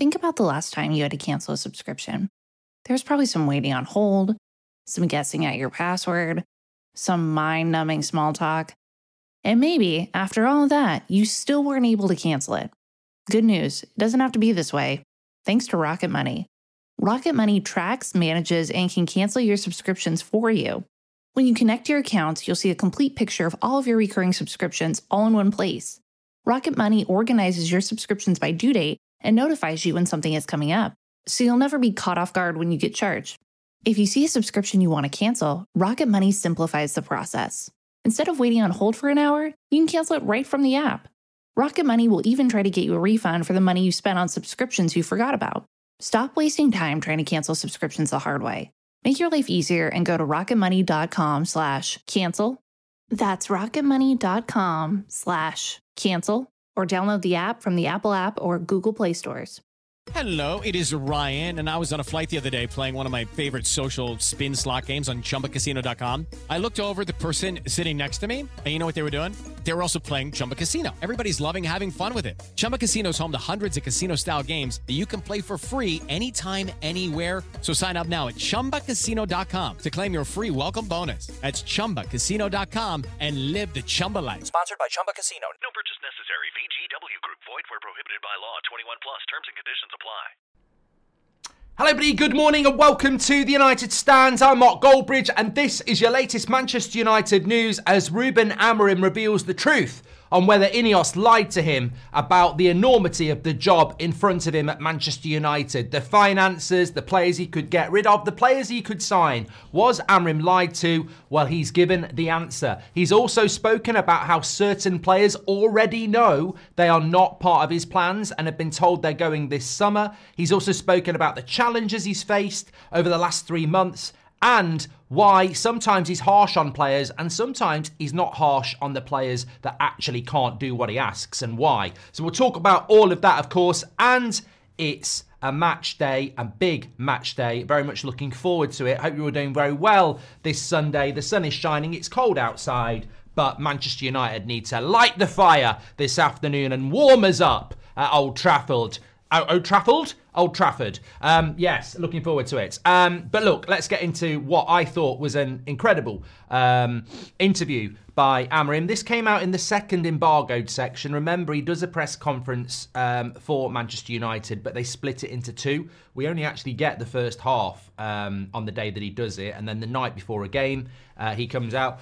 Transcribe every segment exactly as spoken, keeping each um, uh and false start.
Think about the last time you had to cancel a subscription. There was probably some waiting on hold, some guessing at your password, some mind-numbing small talk. And maybe, after all of that, you still weren't able to cancel it. Good news, it doesn't have to be this way. Thanks to Rocket Money. Rocket Money tracks, manages, and can cancel your subscriptions for you. When you connect your accounts, you'll see a complete picture of all of your recurring subscriptions all in one place. Rocket Money organizes your subscriptions by due date and notifies you when something is coming up, so you'll never be caught off guard when you get charged. If you see a subscription you want to cancel, Rocket Money simplifies the process. Instead of waiting on hold for an hour, you can cancel it right from the app. Rocket Money will even try to get you a refund for the money you spent on subscriptions you forgot about. Stop wasting time trying to cancel subscriptions the hard way. Make your life easier and go to rocketmoney.com slash cancel. That's rocketmoney.com slash cancel, or download the app from the Apple app or Google Play stores. Hello, it is Ryan, and I was on a flight the other day playing one of my favorite social spin slot games on chumba casino dot com. I looked over at the person sitting next to me, and you know what they were doing? They were also playing Chumba Casino. Everybody's loving having fun with it. Chumba Casino is home to hundreds of casino-style games that you can play for free anytime, anywhere. So sign up now at chumba casino dot com to claim your free welcome bonus. That's chumba casino dot com and live the Chumba life. Sponsored by Chumba Casino. No purchase necessary. V G W Group. Void where prohibited by law. twenty-one plus. Terms and conditions apply. Hello everybody, good morning and welcome to the United Stands. I'm Mark Goldbridge and this is your latest Manchester United news as Ruben Amorim reveals the truth on whether Ineos lied to him about the enormity of the job in front of him at Manchester United. The finances, the players he could get rid of, the players he could sign. Was Amorim lied to? Well, he's given the answer. He's also spoken about how certain players already know they are not part of his plans and have been told they're going this summer. He's also spoken about the challenges he's faced over the last three months and why sometimes he's harsh on players and sometimes he's not harsh on the players that actually can't do what he asks, and why. So we'll talk about all of that, of course, and it's a match day, a big match day. Very much looking forward to it. Hope you're all doing very well this Sunday. The sun is shining, it's cold outside, but Manchester United need to light the fire this afternoon and warm us up at Old Trafford. Oh, Old Trafford? Old Trafford. Um, yes, looking forward to it. Um, but look, let's get into what I thought was an incredible um, interview by Amorim. This came out in the second embargoed section. Remember, he does a press conference um, for Manchester United, but they split it into two. We only actually get the first half um, on the day that he does it, and then the night before a game, uh, he comes out.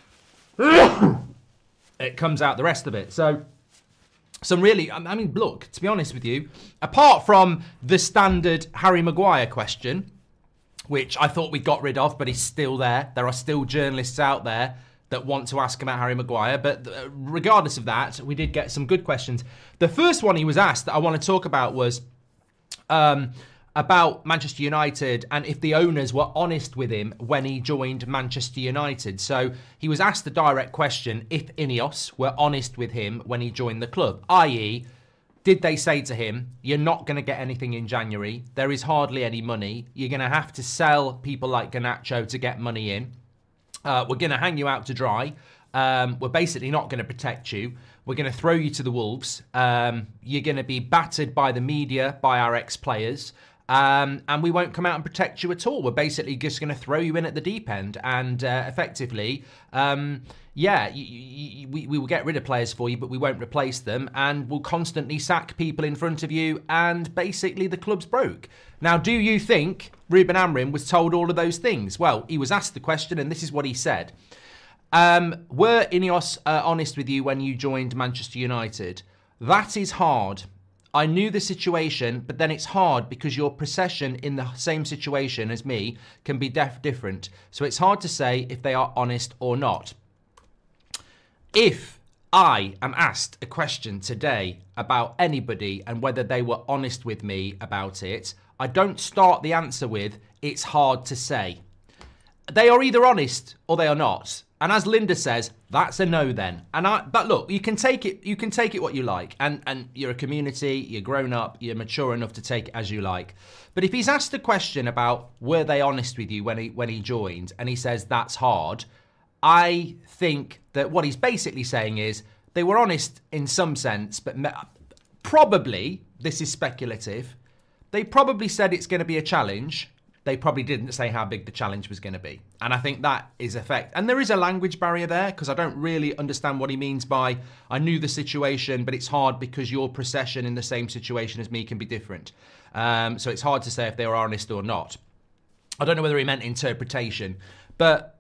It comes out the rest of it. So Some really, I mean, look, to be honest with you, apart from the standard Harry Maguire question, which I thought we got rid of, but he's still there. There are still journalists out there that want to ask about Harry Maguire. But regardless of that, we did get some good questions. The first one he was asked that I want to talk about was um, about Manchester United and if the owners were honest with him when he joined Manchester United. So he was asked the direct question if Ineos were honest with him when he joined the club, that is, did they say to him, you're not going to get anything in January, there is hardly any money, you're going to have to sell people like Garnacho to get money in, uh, we're going to hang you out to dry, um, we're basically not going to protect you, we're going to throw you to the wolves, um, you're going to be battered by the media, by our ex-players, Um, and we won't come out and protect you at all. We're basically just going to throw you in at the deep end. And uh, effectively, um, yeah, you, you, we, we will get rid of players for you, but we won't replace them. And we'll constantly sack people in front of you. And basically, the club's broke. Now, do you think Ruben Amorim was told all of those things? Well, he was asked the question, and this is what he said. Um, were Ineos uh, honest with you when you joined Manchester United? That is hard. I knew the situation, but then it's hard because your procession in the same situation as me can be def- different. So it's hard to say if they are honest or not. If I am asked a question today about anybody and whether they were honest with me about it, I don't start the answer with, it's hard to say. They are either honest or they are not. And as Linda says, that's a no then. And I, but look, you can take it. You can take it what you like. And and you're a community. You're grown up. You're mature enough to take it as you like. But if he's asked a question about were they honest with you when he when he joined, and he says that's hard, I think that what he's basically saying is they were honest in some sense, but probably this is speculative. they probably said it's going to be a challenge. They probably didn't say how big the challenge was going to be. And I think that is a fact. And there is a language barrier there, because I don't really understand what he means by, I knew the situation, but it's hard because your procession in the same situation as me can be different. Um, so it's hard to say if they were honest or not. I don't know whether he meant interpretation, but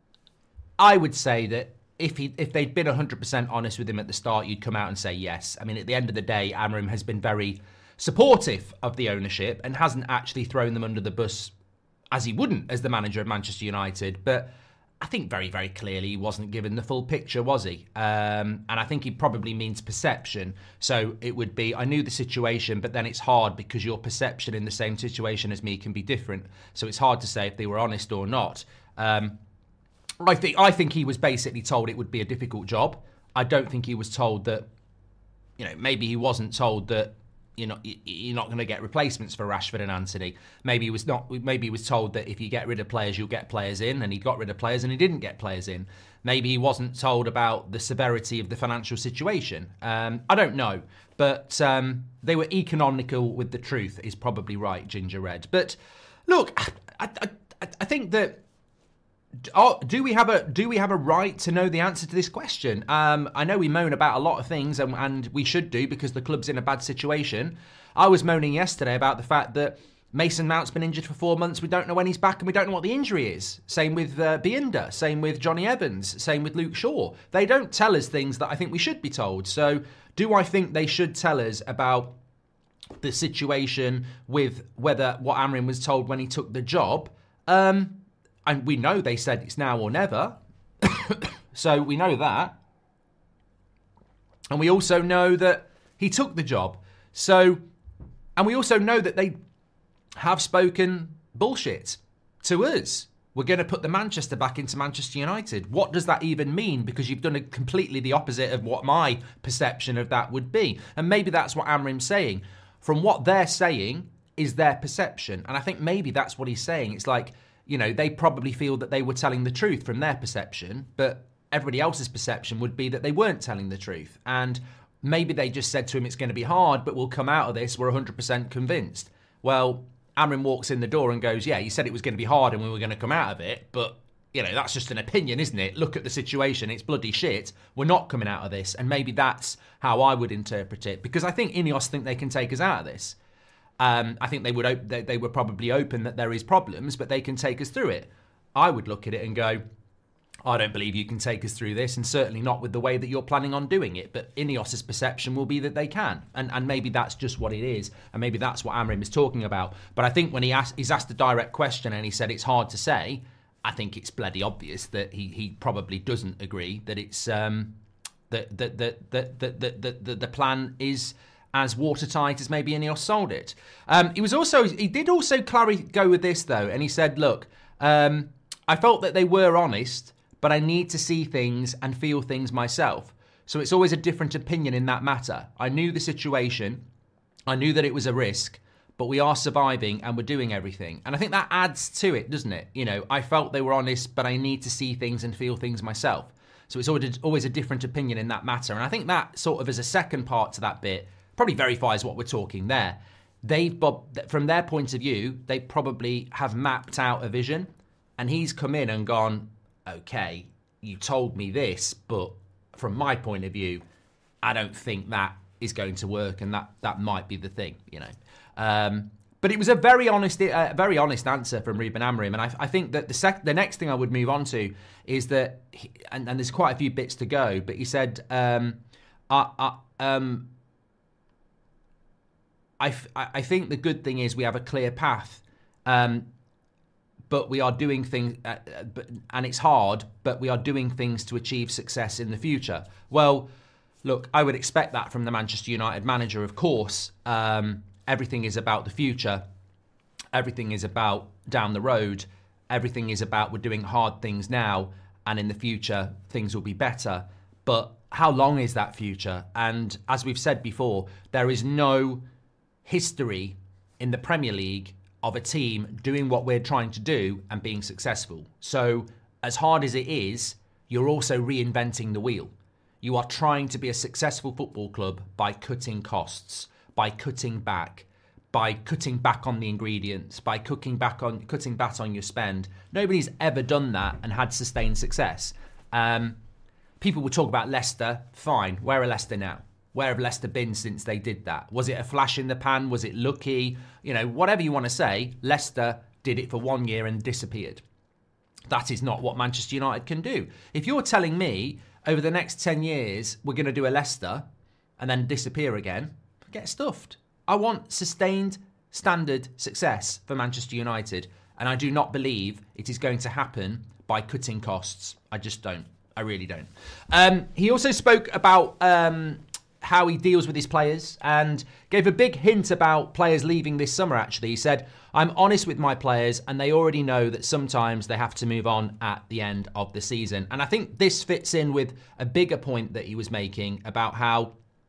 I would say that if he if they'd been one hundred percent honest with him at the start, you'd come out and say yes. I mean, at the end of the day, Amram has been very supportive of the ownership and hasn't actually thrown them under the bus, as he wouldn't as the manager of Manchester United. But I think very, very clearly he wasn't given the full picture, was he? Um, and I think he probably means perception. So it would be, I knew the situation, but then it's hard because your perception in the same situation as me can be different. So it's hard to say if they were honest or not. Um, I think I think he was basically told it would be a difficult job. I don't think he was told that, you know, maybe he wasn't told that you're not you're not going to get replacements for Rashford and Antony. Maybe he was not. Maybe he was told that if you get rid of players, you'll get players in, and he got rid of players and he didn't get players in. Maybe he wasn't told about the severity of the financial situation. Um, I don't know, but um, they were economical with the truth. Is probably right, Ginger Red. But look, I, I, I think that. Oh, do we have a do we have a right to know the answer to this question? Um, I know we moan about a lot of things, and, and we should do because the club's in a bad situation. I was moaning yesterday about the fact that Mason Mount's been injured for four months. We don't know when he's back, and we don't know what the injury is. Same with uh, Bienda. Same with Johnny Evans. Same with Luke Shaw. They don't tell us things that I think we should be told. So, do I think they should tell us about the situation with whether what Amrin was told when he took the job? Um... And we know they said it's now or never. So we know that. And we also know that he took the job. So, and we also know that they have spoken bullshit to us. We're going to put the Manchester back into Manchester United. What does that even mean? Because you've done a completely the opposite of what my perception of that would be. And maybe that's what Amrim's saying. From what they're saying is their perception. And I think maybe that's what he's saying. It's like, you know, they probably feel that they were telling the truth from their perception, but everybody else's perception would be that they weren't telling the truth. And maybe they just said to him, it's going to be hard, but we'll come out of this. We're one hundred percent convinced. Well, Amrin walks in the door and goes, yeah, you said it was going to be hard and we were going to come out of it, but, you know, that's just an opinion, isn't it? Look at the situation. It's bloody shit. We're not coming out of this. And maybe that's how I would interpret it, because I think Ineos think they can take us out of this. Um, I think they would op- they, they were probably open that there is problems, but they can take us through it. I would look at it and go, I don't believe you can take us through this, and certainly not with the way that you're planning on doing it. But Ineos's perception will be that they can, and and maybe that's just what it is, and maybe that's what Amrim is talking about. But I think when he asked, he's asked a direct question and he said it's hard to say, I think it's bloody obvious that he he probably doesn't agree that it's um that that that that that that, that, that the plan is as watertight as maybe Ineos sold it. Um, he was also he did also clarify go with this though, and he said, look, um, I felt that they were honest, but I need to see things and feel things myself. So it's always a different opinion in that matter. I knew the situation, I knew that it was a risk, but we are surviving and we're doing everything. And I think that adds to it, doesn't it? You know, I felt they were honest, but I need to see things and feel things myself. So it's always always a different opinion in that matter. And I think that sort of as a second part to that bit probably verifies what we're talking there. They've, from their point of view, they probably have mapped out a vision, and he's come in and gone, okay, you told me this, but from my point of view, I don't think that is going to work, and that that might be the thing, you know. Um, but it was a very honest, uh, very honest answer from Ruben Amorim, and I, I think that the sec- the next thing I would move on to is that, he, and, and there's quite a few bits to go, but he said, um, I, I, um, I, f- I think the good thing is we have a clear path, um, but we are doing things, uh, but, and it's hard, but we are doing things to achieve success in the future. Well, look, I would expect that from the Manchester United manager, of course. Um, everything is about the future. Everything is about down the road. Everything is about we're doing hard things now, and in the future, things will be better. But how long is that future? And as we've said before, there is no history in the Premier League of a team doing what we're trying to do and being successful. So as hard as it is, you're also reinventing the wheel. You are trying to be a successful football club by cutting costs, by cutting back, by cutting back on the ingredients, by cooking back on cutting back on your spend. Nobody's ever done that and had sustained success. Um, people will talk about Leicester. Fine. Where are Leicester now? Where have Leicester been since they did that? Was it a flash in the pan? Was it lucky? You know, whatever you want to say, Leicester did it for one year and disappeared. That is not what Manchester United can do. If you're telling me over the next ten years we're going to do a Leicester and then disappear again, get stuffed. I want sustained standard success for Manchester United, and I do not believe it is going to happen by cutting costs. I just don't. I really don't. Um, he also spoke about um, how he deals with his players and gave a big hint about players leaving this summer, actually. He said, I'm honest with my players and they already know that sometimes they have to move on at the end of the season. And I think this fits in with a bigger point that he was making about how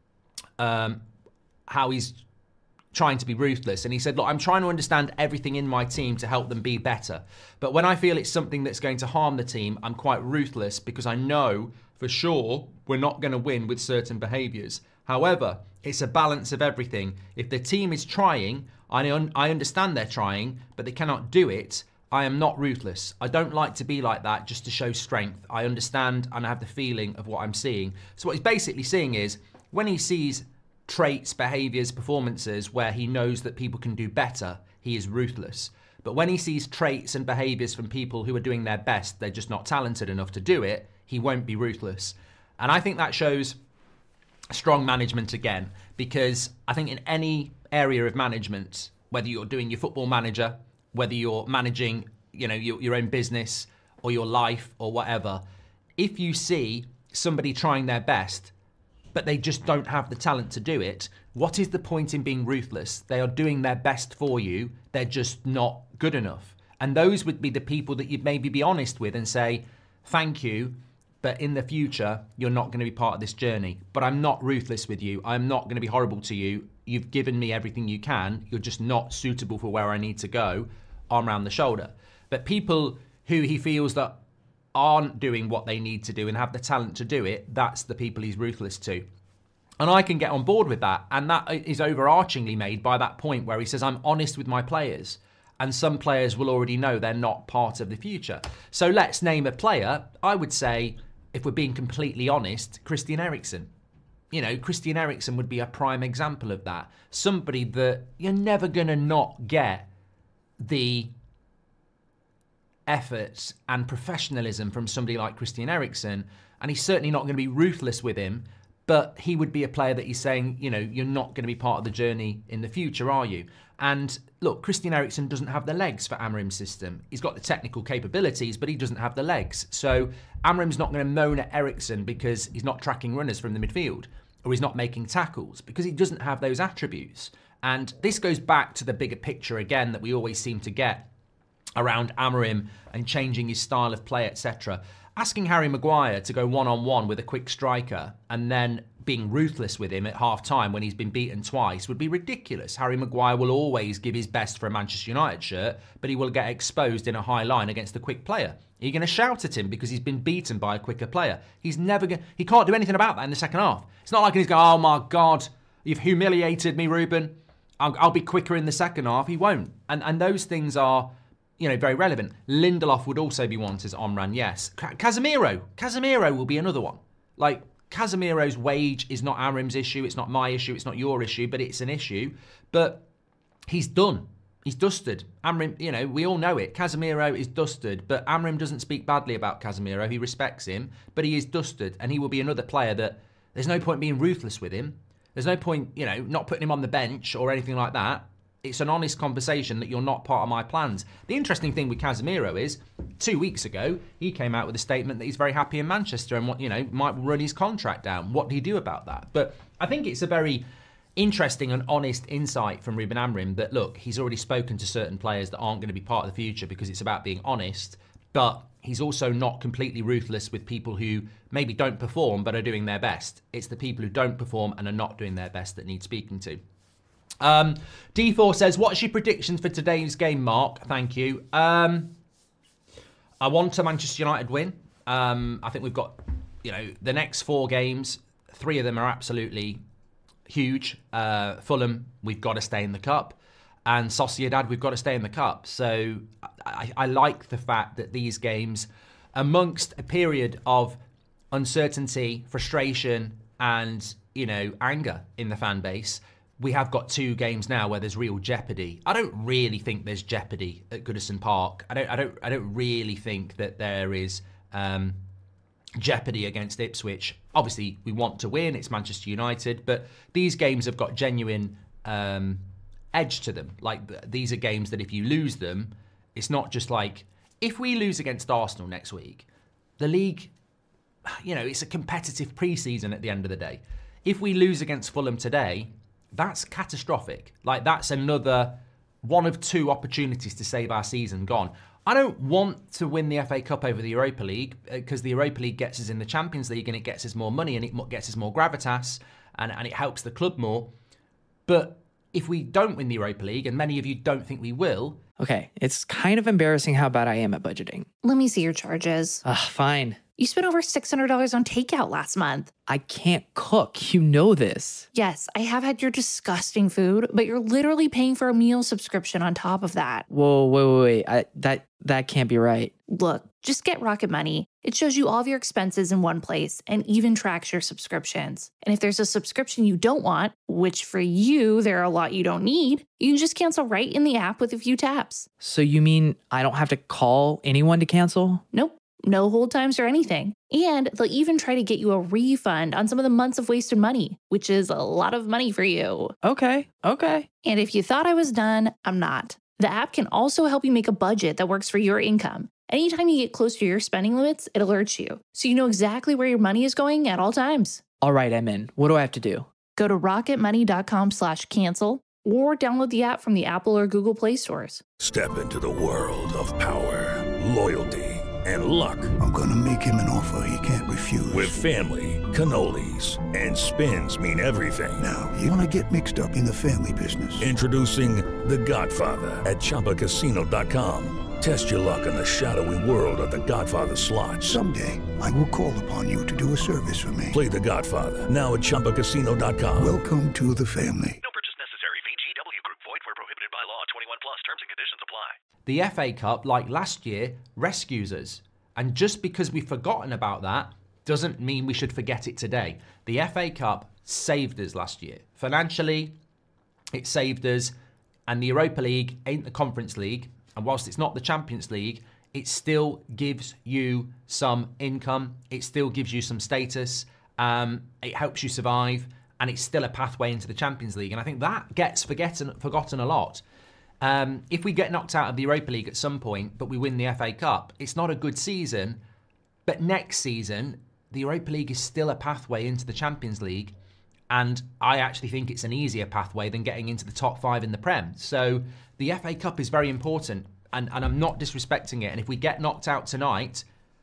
um, how he's trying to be ruthless. And he said, look, I'm trying to understand everything in my team to help them be better. But when I feel it's something that's going to harm the team, I'm quite ruthless because I know for sure we're not going to win with certain behaviours. However, it's a balance of everything. If the team is trying, I, un- I understand they're trying, but they cannot do it. I am not ruthless. I don't like to be like that just to show strength. I understand and I have the feeling of what I'm seeing. So what he's basically saying is when he sees traits, behaviours, performances where he knows that people can do better, he is ruthless. But when he sees traits and behaviours from people who are doing their best, they're just not talented enough to do it, he won't be ruthless. And I think that shows strong management again, because I think in any area of management, whether you're doing your football manager, whether you're managing, you know, your, your own business or your life or whatever, if you see somebody trying their best, but they just don't have the talent to do it, what is the point in being ruthless? They are doing their best for you. They're just not good enough. And those would be the people that you'd maybe be honest with and say, thank you, but in the future, you're not going to be part of this journey. But I'm not ruthless with you. I'm not going to be horrible to you. You've given me everything you can. You're just not suitable for where I need to go, arm around the shoulder. But people who he feels that aren't doing what they need to do and have the talent to do it, that's the people he's ruthless to. And I can get on board with that. And that is overarchingly made by that point where he says, I'm honest with my players. And some players will already know they're not part of the future. So let's name a player. I would say, if we're being completely honest, Christian Eriksen. You know, Christian Eriksen would be a prime example of that. Somebody that you're never going to not get the efforts and professionalism from somebody like Christian Eriksen, and he's certainly not going to be ruthless with him, but he would be a player that he's saying, you know, you're not going to be part of the journey in the future, are you? And look, Christian Eriksen doesn't have the legs for Amorim's system. He's got the technical capabilities, but he doesn't have the legs. So Amorim's not going to moan at Eriksen because he's not tracking runners from the midfield, or he's not making tackles, because he doesn't have those attributes. And this goes back to the bigger picture again that we always seem to get around Amorim and changing his style of play, et cetera. Asking Harry Maguire to go one-on-one with a quick striker and then being ruthless with him at half-time when he's been beaten twice would be ridiculous. Harry Maguire will always give his best for a Manchester United shirt, but he will get exposed in a high line against a quick player. Are you going to shout at him because he's been beaten by a quicker player? He's never going. He can't do anything about that in the second half. It's not like he's going, oh my God, you've humiliated me, Ruben. I'll, I'll be quicker in the second half. He won't. And and those things are, you know, very relevant. Lindelof would also be one, says Omran, yes. Casemiro. Casemiro will be another one. Like, Casemiro's wage is not Amorim's issue. It's not my issue. It's not your issue, but it's an issue. But he's done. He's dusted. Amorim, you know, we all know it. Casemiro is dusted, but Amorim doesn't speak badly about Casemiro. He respects him, but he is dusted. And he will be another player that there's no point being ruthless with him. There's no point, you know, not putting him on the bench or anything like that. It's an honest conversation that you're not part of my plans. The interesting thing with Casemiro is, two weeks ago, he came out with a statement that he's very happy in Manchester and, what you know, might run his contract down. What do you do about that? But I think it's a very interesting and honest insight from Ruben Amorim that, look, he's already spoken to certain players that aren't going to be part of the future because it's about being honest, but he's also not completely ruthless with people who maybe don't perform but are doing their best. It's the people who don't perform and are not doing their best that need speaking to. Um, D four says, what's your predictions for today's game, Mark? Thank you. Um, I want a Manchester United win. Um, I think we've got, you know, the next four games, three of them are absolutely huge. Uh, Fulham, we've got to stay in the cup. and Sociedad, we've got to stay in the cup. So I, I like the fact that these games, amongst a period of uncertainty, frustration, and, you know, anger in the fan base, we have got two games now where there's real jeopardy. I don't really think there's jeopardy at Goodison Park. I don't. I don't. I don't really think that there is um, jeopardy against Ipswich. Obviously, we want to win. It's Manchester United, but these games have got genuine um, edge to them. Like, these are games that if you lose them, it's not just like, if we lose against Arsenal next week, the league, you know, it's a competitive pre-season at the end of the day. If we lose against Fulham today, that's catastrophic. Like, that's another one of two opportunities to save our season gone. I don't want to win the F A Cup over the Europa League, because the Europa League gets us in the Champions League and it gets us more money and it gets us more gravitas and, and it helps the club more. But if we don't win the Europa League, and many of you don't think we will... Okay, it's kind of embarrassing how bad I am at budgeting. Let me see your charges. Ugh, fine. You spent over six hundred dollars on takeout last month. I can't cook. You know this. Yes, I have had your disgusting food, but you're literally paying for a meal subscription on top of that. Whoa, wait, wait, wait. I, that, that can't be right. Look, just get Rocket Money. It shows you all of your expenses in one place and even tracks your subscriptions. And if there's a subscription you don't want, which for you, there are a lot you don't need, you can just cancel right in the app with a few taps. So you mean I don't have to call anyone to cancel? Nope. No hold times or anything. And they'll even try to get you a refund on some of the months of wasted money, which is a lot of money for you. Okay, okay. And if you thought I was done, I'm not. The app can also help you make a budget that works for your income. Anytime you get close to your spending limits, it alerts you, so you know exactly where your money is going at all times. All right, I'm in. What do I have to do? Go to rocketmoney.com slash cancel or download the app from the Apple or Google Play stores. Step into the world of power, loyalty, and luck. I'm gonna make him an offer he can't refuse. With family, cannolis, and spins mean everything. Now, you wanna get mixed up in the family business. Introducing The Godfather at Chumba Casino dot com. Test your luck in the shadowy world of The Godfather slot. Someday, I will call upon you to do a service for me. Play The Godfather now at Chumba Casino dot com. Welcome to the family. No purchase necessary. V G W Group. Void where prohibited by law. twenty-one plus. Terms and conditions apply. The F A Cup, like last year, rescues us. And just because we've forgotten about that doesn't mean we should forget it today. The F A Cup saved us last year. Financially, it saved us. And the Europa League ain't the Conference League. And whilst it's not the Champions League, it still gives you some income. It still gives you some status. Um, it helps you survive. And it's still a pathway into the Champions League. And I think that gets forgotten, forgotten a lot. Um, if we get knocked out of the Europa League at some point, but we win the F A Cup, it's not a good season. But next season, the Europa League is still a pathway into the Champions League. And I actually think it's an easier pathway than getting into the top five in the Prem. So the F A Cup is very important. And, and I'm not disrespecting it. And if we get knocked out tonight,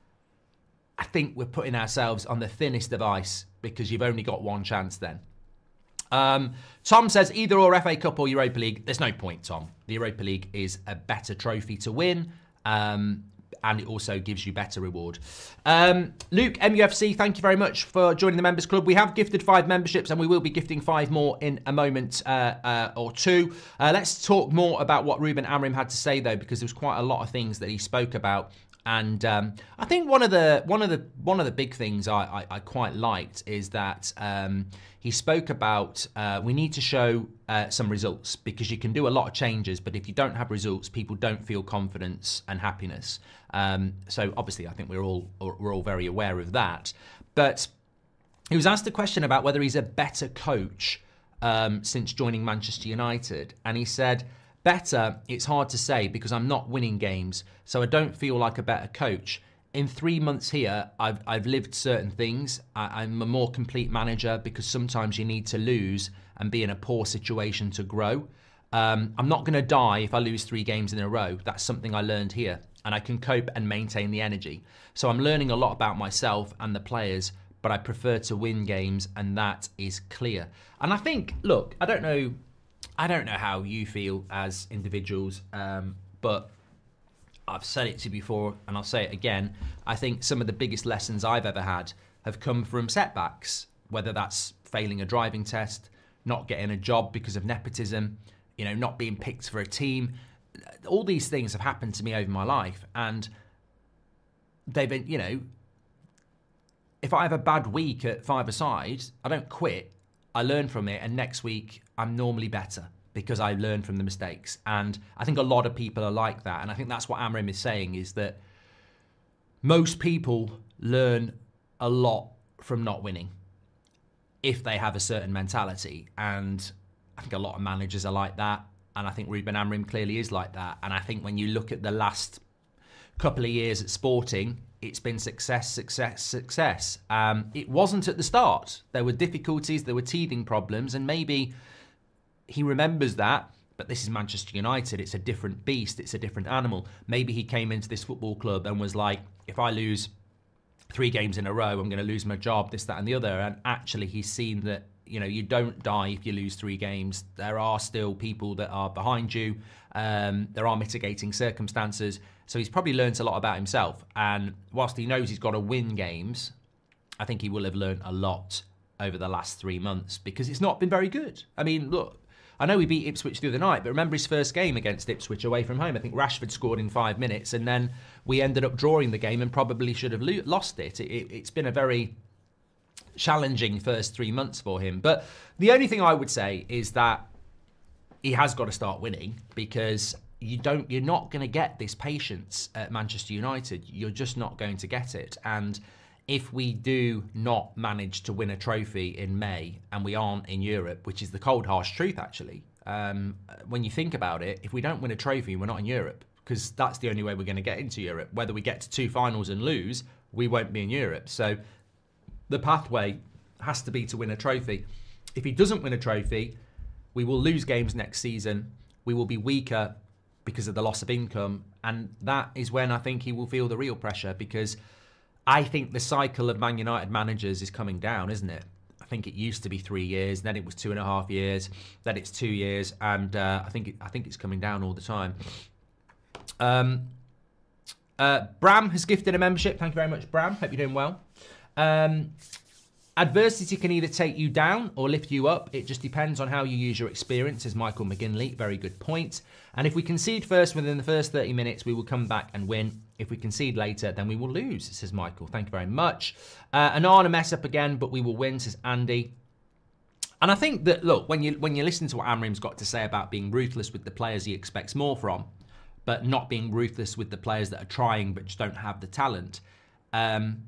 I think we're putting ourselves on the thinnest of ice, because you've only got one chance then. Um, Tom says either or F A Cup or Europa League. There's no point, Tom. The Europa League is a better trophy to win, um, and it also gives you better reward. Um, Luke, M U F C, thank you very much for joining the Members Club. We have gifted five memberships, and we will be gifting five more in a moment uh, uh, or two. Uh, let's talk more about what Ruben Amorim had to say, though, because there was quite a lot of things that he spoke about. And um, I think one of the one of the one of the big things I, I, I quite liked is that um, he spoke about uh, we need to show uh, some results, because you can do a lot of changes, but if you don't have results, people don't feel confidence and happiness. Um, so obviously, I think we're all we're all very aware of that. But he was asked a question about whether he's a better coach um, since joining Manchester United, and he said, better, it's hard to say because I'm not winning games, so I don't feel like a better coach. In three months here, I've I've lived certain things. I, I'm a more complete manager, because sometimes you need to lose and be in a poor situation to grow. Um, I'm not going to die if I lose three games in a row. That's something I learned here, and I can cope and maintain the energy. So I'm learning a lot about myself and the players, but I prefer to win games, and that is clear. And I think, look, I don't know... I don't know how you feel as individuals, um, but I've said it to you before, and I'll say it again. I think some of the biggest lessons I've ever had have come from setbacks, whether that's failing a driving test, not getting a job because of nepotism, you know, not being picked for a team. All these things have happened to me over my life, and they've been, you know, if I have a bad week at five-a-side, I don't quit. I learn from it, and next week I'm normally better because I learn from the mistakes. And I think a lot of people are like that, and I think that's what Amrim is saying, is that most people learn a lot from not winning if they have a certain mentality. And I think a lot of managers are like that, and I think Ruben Amrim clearly is like that. And I think when you look at the last couple of years at Sporting, it's been success, success, success. Um, it wasn't at the start. There were difficulties, there were teething problems, and maybe he remembers that, but this is Manchester United. It's a different beast. It's a different animal. Maybe he came into this football club and was like, if I lose three games in a row, I'm going to lose my job, this, that, and the other. And actually, he's seen that, you know, you don't die if you lose three games. There are still people that are behind you. Um, there are mitigating circumstances. So he's probably learnt a lot about himself. And whilst he knows he's got to win games, I think he will have learnt a lot over the last three months because it's not been very good. I mean, look, I know we beat Ipswich the other night, but remember his first game against Ipswich away from home. I think Rashford scored in five minutes, and then we ended up drawing the game and probably should have lo- lost it. It, it. It's been a very challenging first three months for him. But the only thing I would say is that he has got to start winning, because you don't, you're not going to get this patience at Manchester United. You're just not going to get it. And if we do not manage to win a trophy in May and we aren't in Europe, which is the cold, harsh truth, actually, um, when you think about it, if we don't win a trophy, we're not in Europe, because that's the only way we're going to get into Europe. Whether we get to two finals and lose, we won't be in Europe. So the pathway has to be to win a trophy. If he doesn't win a trophy, we will lose games next season. We will be weaker because of the loss of income. And that is when I think he will feel the real pressure, because I think the cycle of Man United managers is coming down, isn't it? I think it used to be three years, then it was two and a half years, then it's two years, and uh, I think it, I think it's coming down all the time. Um, uh, Bram has gifted a membership. Thank you very much, Bram. Hope you're doing well. Um, Adversity can either take you down or lift you up. It just depends on how you use your experience, says Michael McGinley. Very good point. And if we concede first within the first thirty minutes, we will come back and win. If we concede later, then we will lose, says Michael. Thank you very much. Uh, Anana mess up again, but we will win, says Andy. And I think that, look, when you when you listen to what Amrim's got to say about being ruthless with the players he expects more from, but not being ruthless with the players that are trying but just don't have the talent, um,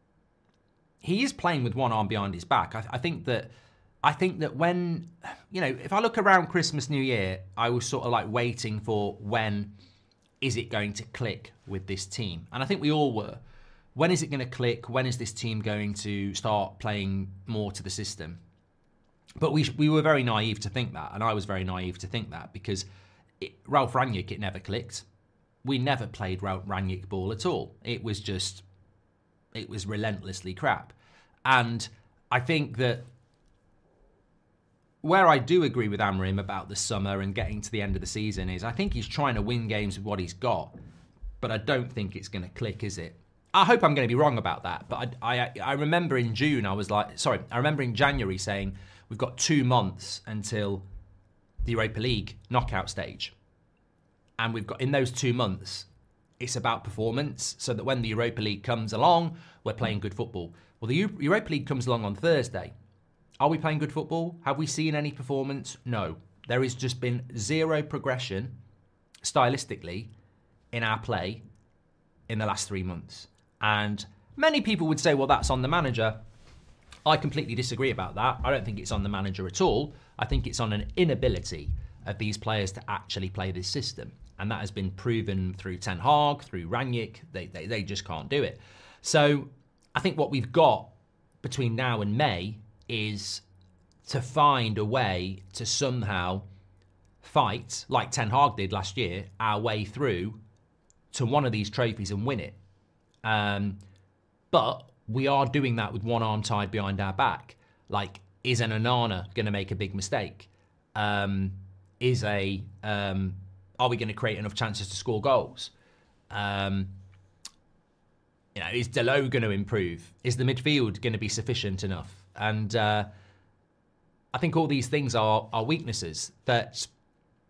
he is playing with one arm behind his back. I, I think that I think that when, you know, if I look around Christmas, New Year, I was sort of like waiting for when is it going to click with this team? And I think we all were. When is it going to click? When is this team going to start playing more to the system? But we we were very naive to think that, and I was very naive to think that, because it, Ralf Rangnick, it never clicked. We never played Ralf Rangnick ball at all. It was just, it was relentlessly crap. And I think that where I do agree with Amrim about the summer and getting to the end of the season is I think he's trying to win games with what he's got, but I don't think it's going to click, is it? I hope I'm going to be wrong about that, but I, I, I remember in June I was like, sorry, I remember in January saying we've got two months until the Europa League knockout stage. And we've got, in those two months, it's about performance, so that when the Europa League comes along, we're playing good football. Well, the Europa League comes along on Thursday. Are we playing good football? Have we seen any performance? No. There has just been zero progression, stylistically, in our play in the last three months. And many people would say, well, that's on the manager. I completely disagree about that. I don't think it's on the manager at all. I think it's on an inability of these players to actually play this system. And that has been proven through Ten Hag, through Rangnick. They, they, they just can't do it. So I think what we've got between now and May is to find a way to somehow fight, like Ten Hag did last year, our way through to one of these trophies and win it. Um, but we are doing that with one arm tied behind our back. Like, is an Onana going to make a big mistake? Um, is a... Um, Are we going to create enough chances to score goals? Um, you know, is Dalot going to improve? Is the midfield going to be sufficient enough? And uh, I think all these things are, are weaknesses that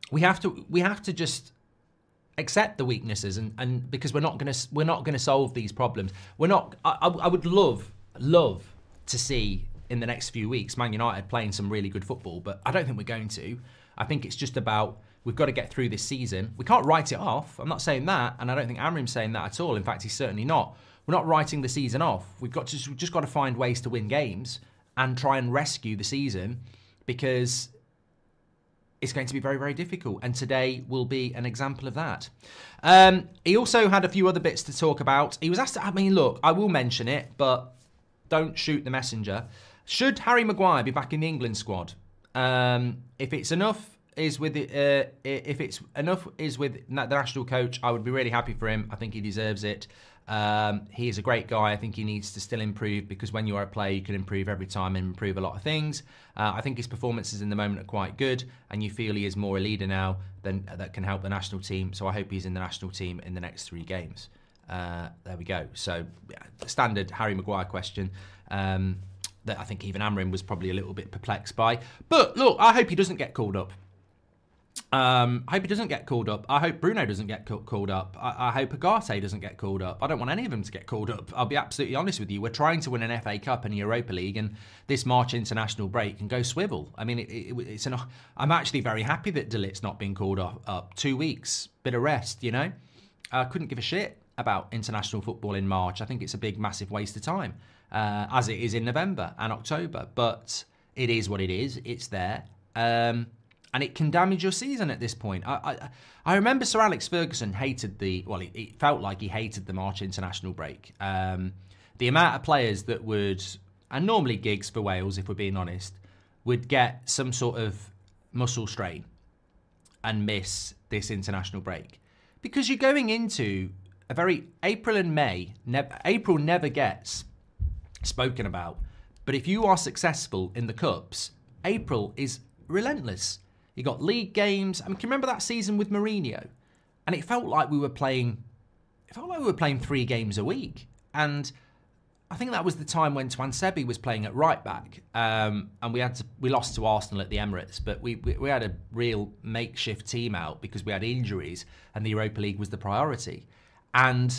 we have to we have to just accept the weaknesses, and, and because we're not going to we're not going to solve these problems. We're not. I, I would love love to see in the next few weeks Man United playing some really good football, but I don't think we're going to. I think it's just about we've got to get through this season. We can't write it off. I'm not saying that, and I don't think Amrim's saying that at all. In fact, he's certainly not. We're not writing the season off. We've got to we've just got to find ways to win games and try and rescue the season, because it's going to be very, very difficult. And today will be an example of that. Um, he also had a few other bits to talk about. He was asked, I mean, look, I will mention it, but don't shoot the messenger. Should Harry Maguire be back in the England squad? Um, if it's enough is with uh, if it's enough is with the national coach, I would be really happy for him. I think he deserves it. Um, he is a great guy. I think he needs to still improve, because when you are a player, you can improve every time and improve a lot of things. Uh, I think his performances in the moment are quite good, and you feel he is more a leader now than that can help the national team. So I hope he's in the national team in the next three games. Uh, there we go. So yeah, standard Harry Maguire question. Um, that I think even Amrim was probably a little bit perplexed by. But look, I hope he doesn't get called up. Um, I hope he doesn't get called up. I hope Bruno doesn't get ca- called up. I, I hope Agate doesn't get called up. I don't want any of them to get called up. I'll be absolutely honest with you. We're trying to win an F A Cup and a Europa League, and this March international break can go swivel. I mean, it, it, it's an. I'm actually very happy that De Ligt's not been called up. up. Two weeks, bit of rest, you know. I couldn't give a shit about international football in March. I think it's a big, massive waste of time, uh, as it is in November and October. But it is what it is. It's there. Um, And it can damage your season at this point. I, I, I remember Sir Alex Ferguson hated the, well, it, it felt like he hated the March international break. Um, the amount of players that would, and normally gigs for Wales, if we're being honest, would get some sort of muscle strain and miss this international break. Because you're going into a very, April and May, ne- April never gets spoken about. But if you are successful in the Cups, April is relentless. You got league games. I mean, can you remember that season with Mourinho? And it felt like we were playing. It felt like we were playing three games a week. And I think that was the time when Tuanzebe was playing at right back, um, and we had to, we lost to Arsenal at the Emirates. But we, we we had a real makeshift team out because we had injuries, and the Europa League was the priority. And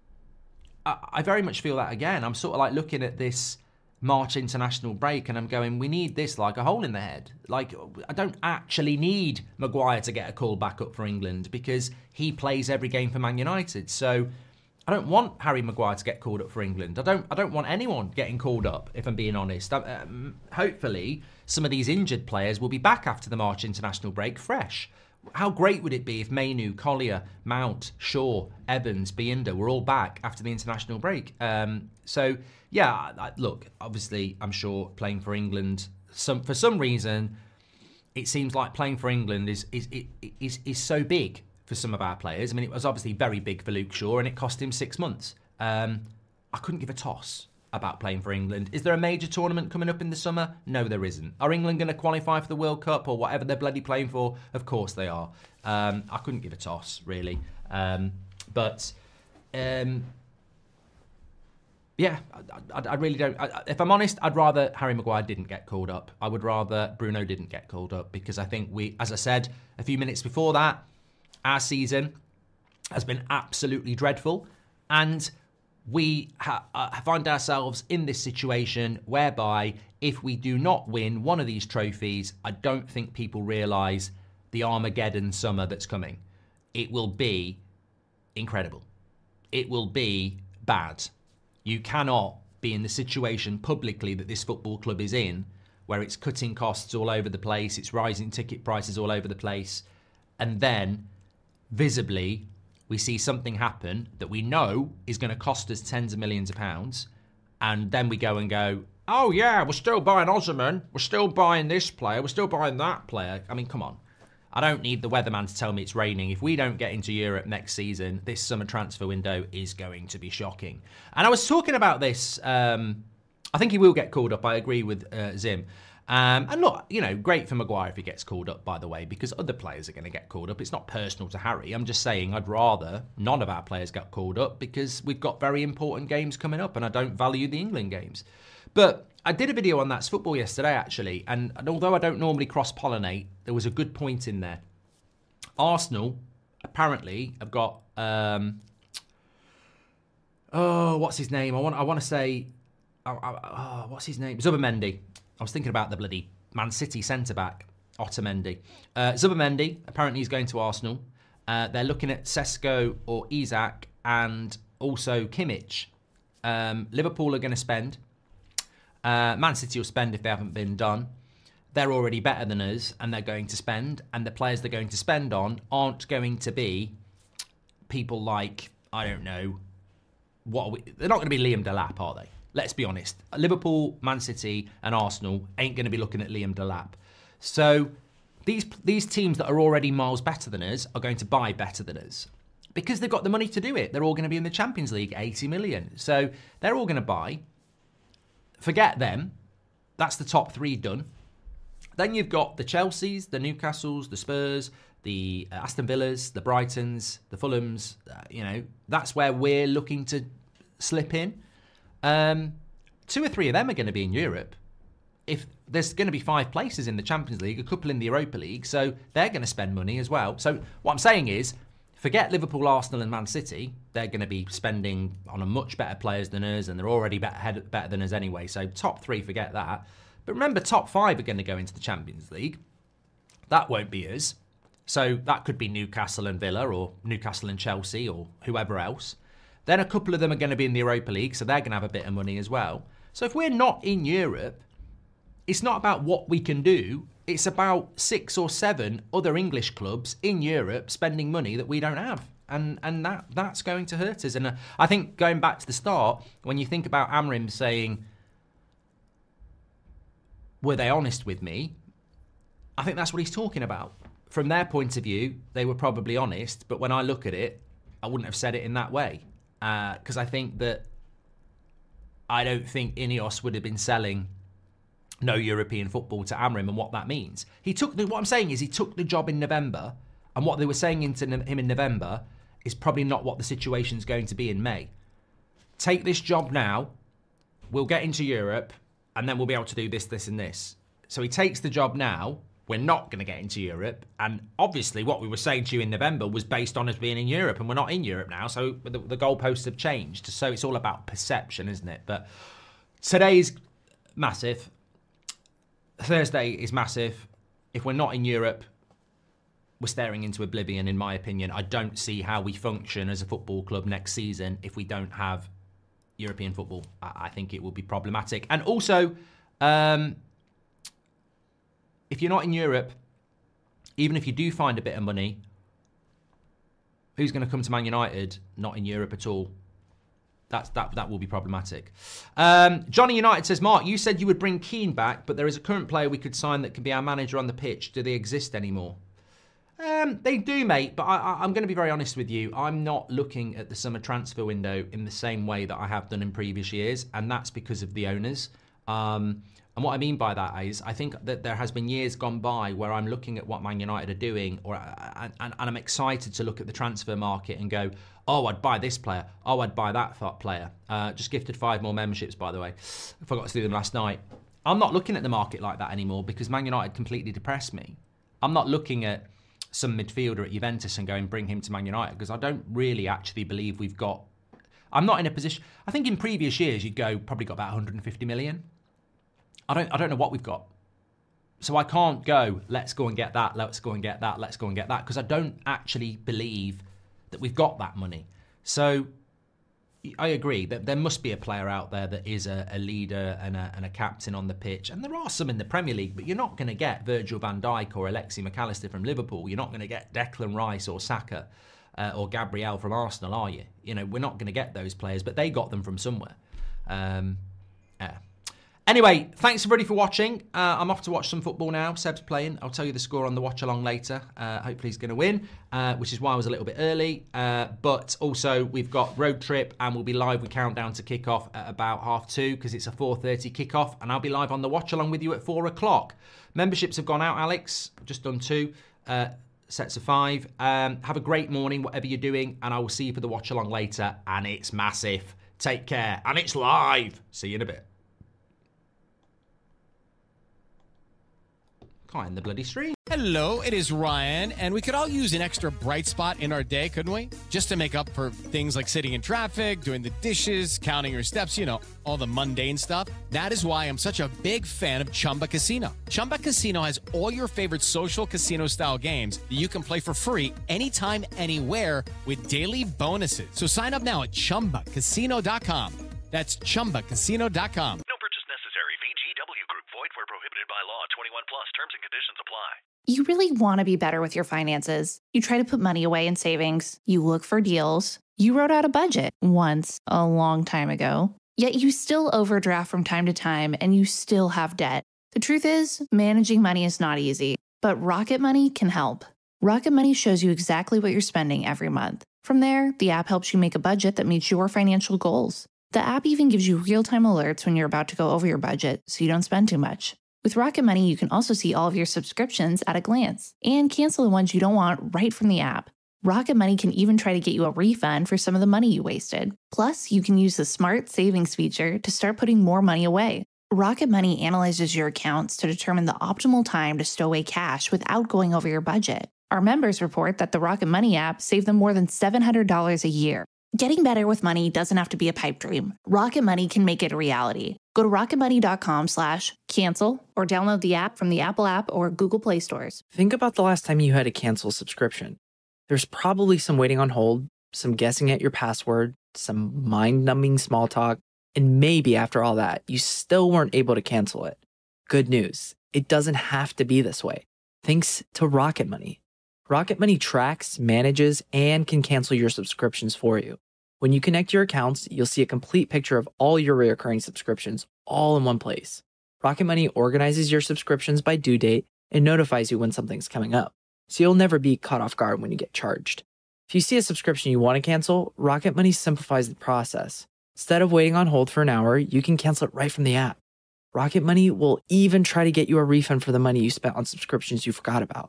I, I very much feel that again. I'm sort of like looking at this March international break, and I'm going, we need this like a hole in the head. Like, I don't actually need Maguire to get a call back up for England, because he plays every game for Man United. So I don't want Harry Maguire to get called up for England. I don't I don't want anyone getting called up, if I'm being honest. Um, hopefully some of these injured players will be back after the March international break fresh. How great would it be if Mainu, Collier, Mount, Shaw, Evans, Bienda were all back after the international break? Um, so, yeah, look, obviously, I'm sure playing for England, some for some reason, it seems like playing for England is is is is so big for some of our players. I mean, it was obviously very big for Luke Shaw, and it cost him six months. Um, I couldn't give a toss about playing for England. Is there a major tournament coming up in the summer? No, there isn't. Are England going to qualify for the World Cup or whatever they're bloody playing for? Of course they are. Um, I couldn't give a toss, really. Um, but, um, yeah, I, I, I really don't. I, if I'm honest, I'd rather Harry Maguire didn't get called up. I would rather Bruno didn't get called up, because I think we, as I said a few minutes before that, our season has been absolutely dreadful. And we ha- uh, find ourselves in this situation whereby if we do not win one of these trophies, I don't think people realise the Armageddon summer that's coming. It will be incredible. It will be bad. You cannot be in the situation publicly that this football club is in, where it's cutting costs all over the place, it's rising ticket prices all over the place, and then visibly we see something happen that we know is going to cost us tens of millions of pounds, and then we go and go, oh yeah, we're still buying Osimhen, we're still buying this player, we're still buying that player. I mean, come on. I don't need the weatherman to tell me it's raining. If we don't get into Europe next season, this summer transfer window is going to be shocking. And I was talking about this, um, I think he will get called up, I agree with uh, Zim. Um, and look, you know, great for Maguire if he gets called up, by the way, because other players are going to get called up. It's not personal to Harry. I'm just saying I'd rather none of our players got called up, because we've got very important games coming up and I don't value the England games. But I did a video on That's Football yesterday, actually, and, and although I don't normally cross-pollinate, there was a good point in there. Arsenal apparently have got um, oh, what's his name? I want I want to say oh, oh, what's his name? Zubimendi. I was thinking about the bloody Man City centre back Otamendi. Uh, Zubimendi apparently is going to Arsenal. Uh, they're looking at Sesko or Isak and also Kimmich. Um, Liverpool are going to spend. Uh, Man City will spend if they haven't been done. They're already better than us and they're going to spend. And the players they're going to spend on aren't going to be people like, I don't know, what are we, they're not going to be Liam Delap, are they? Let's be honest. Liverpool, Man City and Arsenal ain't going to be looking at Liam Delap. So these these teams that are already miles better than us are going to buy better than us because they've got the money to do it. They're all going to be in the Champions League, eighty million. So they're all going to buy. Forget them. That's the top three done. Then you've got the Chelseas, the Newcastles, the Spurs, the Aston Villas, the Brightons, the Fulhams. Uh, you know, that's where we're looking to slip in. Um, two or three of them are going to be in Europe. If there's going to be five places in the Champions League, a couple in the Europa League, so they're going to spend money as well. So what I'm saying is, forget Liverpool, Arsenal and Man City. They're going to be spending on a much better players than us, and they're already better, better than us anyway. So top three, forget that. But remember, top five are going to go into the Champions League. That won't be us. So that could be Newcastle and Villa, or Newcastle and Chelsea, or whoever else. Then a couple of them are going to be in the Europa League, so they're going to have a bit of money as well. So if we're not in Europe, it's not about what we can do. It's about six or seven other English clubs in Europe spending money that we don't have. And and that that's going to hurt us. And uh, I think going back to the start, when you think about Amrim saying, were they honest with me? I think that's what he's talking about. From their point of view, they were probably honest. But when I look at it, I wouldn't have said it in that way. Because uh, I think that I don't think Ineos would have been selling no European football to Amrim and what that means. He took the, what I'm saying is he took the job in November, and what they were saying into him in November is probably not what the situation's going to be in May. Take this job now, we'll get into Europe, and then we'll be able to do this, this and this. So he takes the job now, we're not going to get into Europe, and obviously what we were saying to you in November was based on us being in Europe, and we're not in Europe now, so the, the goalposts have changed. So it's all about perception, isn't it? But today's massive. Thursday is massive. If we're not in Europe, we're staring into oblivion, in my opinion. I don't see how we function as a football club next season if we don't have European football. I think it will be problematic. And also, um, if you're not in Europe, even if you do find a bit of money, who's going to come to Man United not in Europe at all? That's, that that will be problematic. Um, Johnny United says, Mark, you said you would bring Keane back, but there is a current player we could sign that can be our manager on the pitch. Do they exist anymore? Um, they do, mate, but I, I, I'm going to be very honest with you. I'm not looking at the summer transfer window in the same way that I have done in previous years, and that's because of the owners. Um, and what I mean by that is, I think that there has been years gone by where I'm looking at what Man United are doing, or and, and I'm excited to look at the transfer market and go, oh, I'd buy this player. Oh, I'd buy that player. Uh, just gifted five more memberships, by the way. I forgot to do them last night. I'm not looking at the market like that anymore because Man United completely depressed me. I'm not looking at some midfielder at Juventus and going, bring him to Man United, because I don't really actually believe we've got... I'm not in a position... I think in previous years you'd go, probably got about one hundred fifty million. I don't, I don't know what we've got. So I can't go, let's go and get that, let's go and get that, let's go and get that, because I don't actually believe that we've got that money. So I agree that there must be a player out there that is a, a leader and a, and a captain on the pitch. And there are some in the Premier League, but you're not going to get Virgil van Dijk or Alexi McAllister from Liverpool. You're not going to get Declan Rice or Saka uh, or Gabriel from Arsenal, are you? You know, we're not going to get those players, but they got them from somewhere. Um, yeah. Anyway, thanks everybody for watching. Uh, I'm off to watch some football now. Seb's playing. I'll tell you the score on the watch along later. Uh, hopefully he's going to win, uh, which is why I was a little bit early. Uh, but also we've got road trip and we'll be live with Countdown to Kickoff at about half two because it's a four thirty kickoff, and I'll be live on the watch along with you at four o'clock. Memberships have gone out, Alex. Just done two uh, sets of five. Um, have a great morning, whatever you're doing, and I will see you for the watch along later. And it's massive. Take care, and it's live. See you in a bit. behind the bloody stream. Hello, it is Ryan, and we could all use an extra bright spot in our day, couldn't we? Just to make up for things like sitting in traffic, doing the dishes, counting your steps, you know, all the mundane stuff. That is why I'm such a big fan of Chumba Casino. Chumba Casino has all your favorite social casino-style games that you can play for free anytime, anywhere with daily bonuses. So sign up now at chumba casino dot com. That's chumba casino dot com. No purchase necessary. V G W Group. Void where prohibited by law. twenty-one plus. Terms and conditions apply. You really want to be better with your finances. You try to put money away in savings. You look for deals. You wrote out a budget once a long time ago. Yet you still overdraft from time to time and you still have debt. The truth is, managing money is not easy, but Rocket Money can help. Rocket Money shows you exactly what you're spending every month. From there, the app helps you make a budget that meets your financial goals. The app even gives you real-time alerts when you're about to go over your budget so you don't spend too much. With Rocket Money, you can also see all of your subscriptions at a glance and cancel the ones you don't want right from the app. Rocket Money can even try to get you a refund for some of the money you wasted. Plus, you can use the Smart Savings feature to start putting more money away. Rocket Money analyzes your accounts to determine the optimal time to stow away cash without going over your budget. Our members report that the Rocket Money app saved them more than seven hundred dollars a year. Getting better with money doesn't have to be a pipe dream. Rocket Money can make it a reality. Go to rocketmoney.com slash cancel or download the app from the Apple app or Google Play stores. Think about the last time you had to cancel a subscription. There's probably some waiting on hold, some guessing at your password, some mind-numbing small talk, and maybe after all that, you still weren't able to cancel it. Good news, it doesn't have to be this way. Thanks to Rocket Money. Rocket Money tracks, manages, and can cancel your subscriptions for you. When you connect your accounts, you'll see a complete picture of all your recurring subscriptions all in one place. Rocket Money organizes your subscriptions by due date and notifies you when something's coming up, so you'll never be caught off guard when you get charged. If you see a subscription you want to cancel, Rocket Money simplifies the process. Instead of waiting on hold for an hour, you can cancel it right from the app. Rocket Money will even try to get you a refund for the money you spent on subscriptions you forgot about.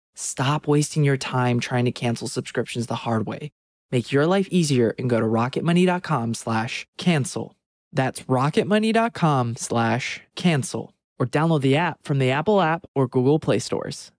Stop wasting your time trying to cancel subscriptions the hard way. Make your life easier and go to rocketmoney.com slash cancel. That's rocketmoney.com slash cancel. Or download the app from the Apple app or Google Play stores.